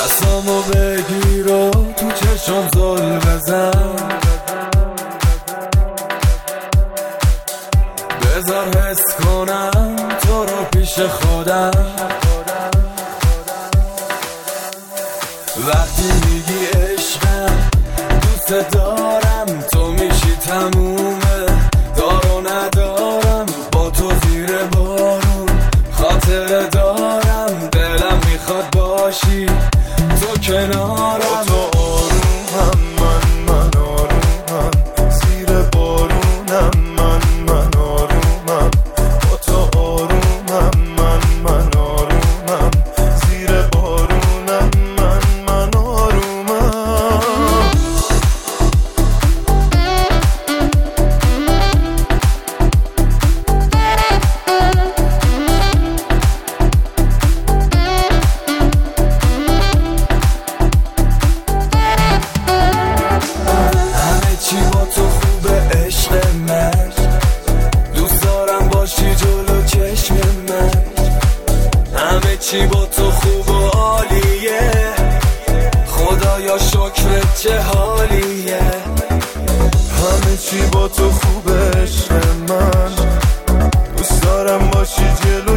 دستامو بگیر و تو چشم زل بزن، بذار حس کنم تو رو پیش خودم. وقتی میگی عشقم دوست دارم، تو میشی تمومه، دارو ندارم با تو زیر بارون، خاطره دارم دلم میخواد باشی تو کنارم. تو آرومم من آرومم، زیر بارونم من آرومم. با تو آرومم من آرومم، زیر بارونم من آرومم. چی با تو خوبه عشق من، دوست دارم باشی جلو چشم من. همه چی با تو خوب و عالیه، خدایا شکرت چه حالیه. همه چی با تو خوبه عشق من، دوست دارم باشی جلو